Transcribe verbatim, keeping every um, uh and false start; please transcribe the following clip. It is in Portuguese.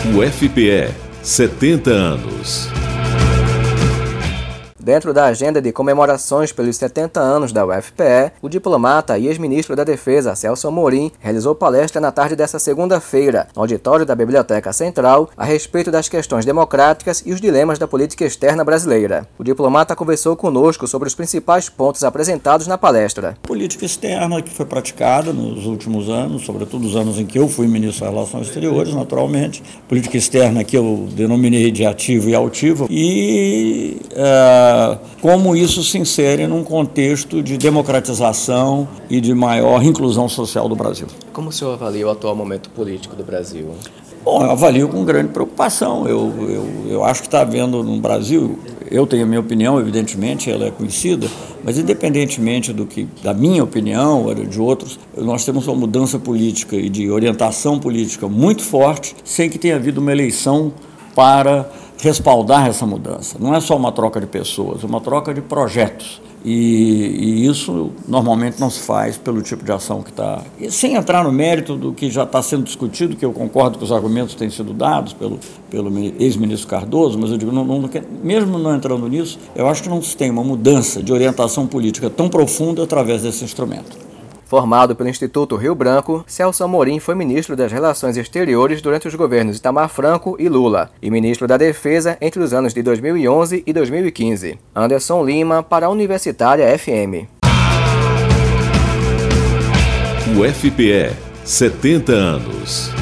U F P E, setenta anos. Dentro da agenda de comemorações pelos setenta anos da U F P E, o diplomata e ex-ministro da Defesa, Celso Amorim, realizou palestra na tarde desta segunda-feira, no auditório da Biblioteca Central, a respeito das questões democráticas e os dilemas da política externa brasileira. O diplomata conversou conosco sobre os principais pontos apresentados na palestra. Política externa que foi praticada nos últimos anos, sobretudo os anos em que eu fui ministro das Relações Exteriores, naturalmente. Política externa que eu denominei de ativo e altivo. E... Uh, como isso se insere num contexto de democratização e de maior inclusão social do Brasil. Como o senhor avalia o atual momento político do Brasil? Bom, eu avalio com grande preocupação. Eu, eu, eu acho que está havendo no Brasil, eu tenho a minha opinião, evidentemente, ela é conhecida, mas independentemente do que, da minha opinião ou de outros, nós temos uma mudança política e de orientação política muito forte, sem que tenha havido uma eleição para respaldar essa mudança. Não é só uma troca de pessoas, é uma troca de projetos. E, e isso normalmente não se faz pelo tipo de ação que está... Sem entrar no mérito do que já está sendo discutido, que eu concordo que os argumentos têm sido dados pelo, pelo ex-ministro Cardoso, mas eu digo, não, não, mesmo não entrando nisso, eu acho que não se tem uma mudança de orientação política tão profunda através desse instrumento. Formado pelo Instituto Rio Branco, Celso Amorim foi ministro das Relações Exteriores durante os governos Itamar Franco e Lula e ministro da Defesa entre os anos de dois mil e onze e dois mil e quinze. Anderson Lima, para a Universitária F M. U F P E, setenta anos.